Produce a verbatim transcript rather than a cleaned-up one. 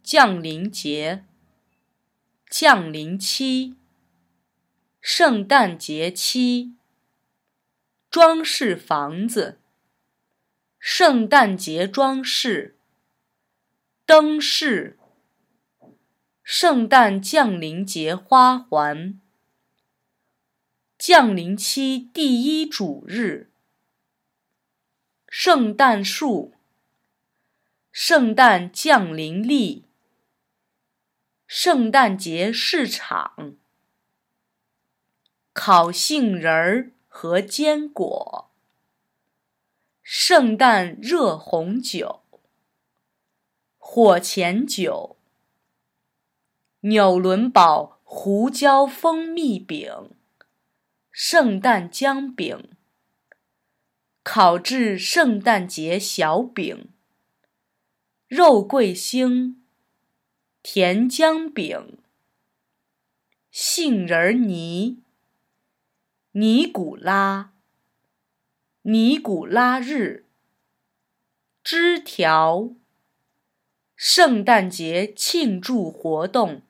降临节、降临期、圣诞节期、装饰房子、圣诞节装饰、灯饰、圣诞降临节花环、降临期第一主日、圣诞树、圣诞降临礼、圣诞节市场、烤杏仁儿和坚果、圣诞热红酒、火前酒、纽伦堡胡椒蜂蜜饼、圣诞姜饼、烤制圣诞节小饼、肉桂星、甜姜饼、杏仁泥、尼古拉、尼古拉日、枝条、圣诞节庆祝活动、